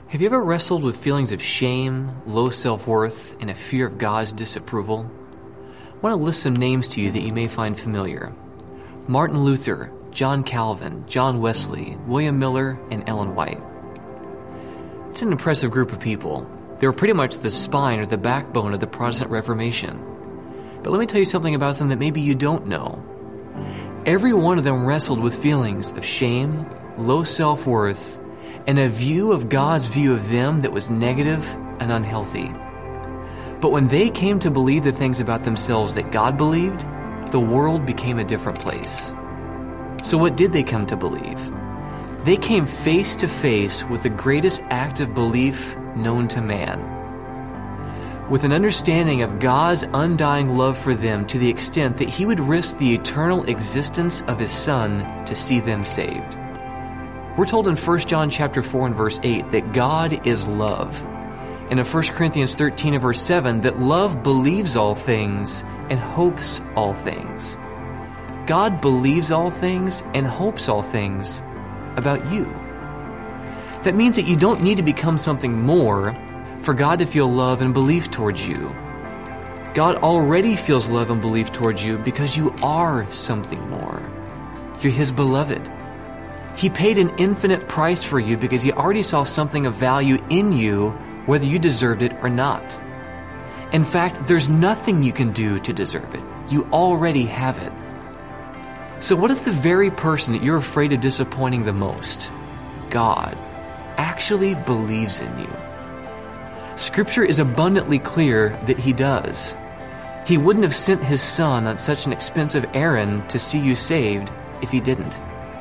Have you ever wrestled with feelings of shame, low self-worth, and a fear of God's disapproval? I want to list some names to you that you may find familiar. Martin Luther, John Calvin, John Wesley, William Miller, and Ellen White. It's an impressive group of people. They were pretty much the spine or the backbone of the Protestant Reformation. But let me tell you something about them that maybe you don't know. Every one of them wrestled with feelings of shame, low self-worth, and a view of God's view of them that was negative and unhealthy. But when they came to believe the things about themselves that God believed, the world became a different place. So what did they come to believe? They came face to face with the greatest act of belief known to man, with an understanding of God's undying love for them to the extent that He would risk the eternal existence of His Son to see them saved. We're told in 1 John chapter 4 and verse 8 that God is love. And in 1 Corinthians 13 and verse 7 that love believes all things and hopes all things. God believes all things and hopes all things about you. That means that you don't need to become something more for God to feel love and belief towards you. God already feels love and belief towards you because you are something more. You're His beloved. He paid an infinite price for you because He already saw something of value in you, whether you deserved it or not. In fact, there's nothing you can do to deserve it. You already have it. So what if the very person that you're afraid of disappointing the most, God, actually believes in you? Scripture is abundantly clear that He does. He wouldn't have sent His Son on such an expensive errand to see you saved if He didn't.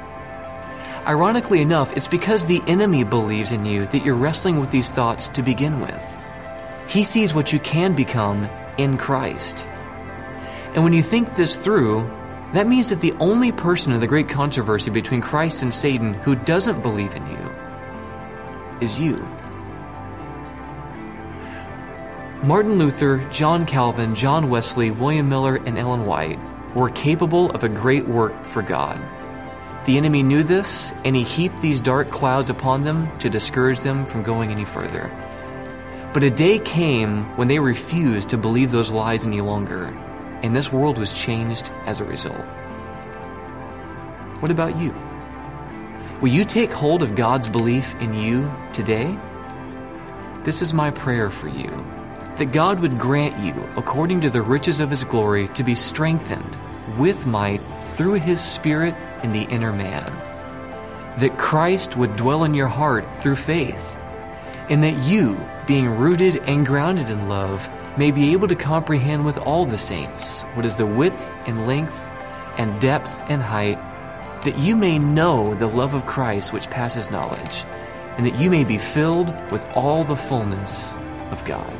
Ironically enough, it's because the enemy believes in you that you're wrestling with these thoughts to begin with. He sees what you can become in Christ. And when you think this through, that means that the only person in the great controversy between Christ and Satan who doesn't believe in you is you. Martin Luther, John Calvin, John Wesley, William Miller, and Ellen White were capable of a great work for God. The enemy knew this, and he heaped these dark clouds upon them to discourage them from going any further. But a day came when they refused to believe those lies any longer, and this world was changed as a result. What about you? Will you take hold of God's belief in you today? This is my prayer for you, that God would grant you, according to the riches of His glory, to be strengthened with might through His Spirit in the inner man, that Christ would dwell in your heart through faith, and that you, being rooted and grounded in love, may be able to comprehend with all the saints what is the width and length and depth and height, that you may know the love of Christ which passes knowledge, and that you may be filled with all the fullness of God.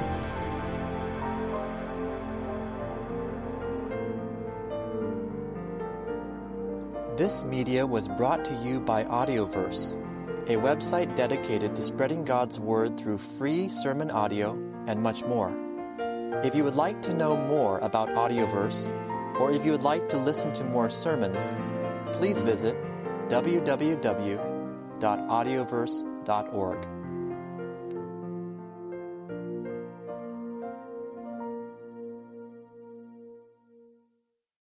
This media was brought to you by Audioverse, a website dedicated to spreading God's Word through free sermon audio and much more. If you would like to know more about Audioverse, or if you would like to listen to more sermons, please visit www.audioverse.org.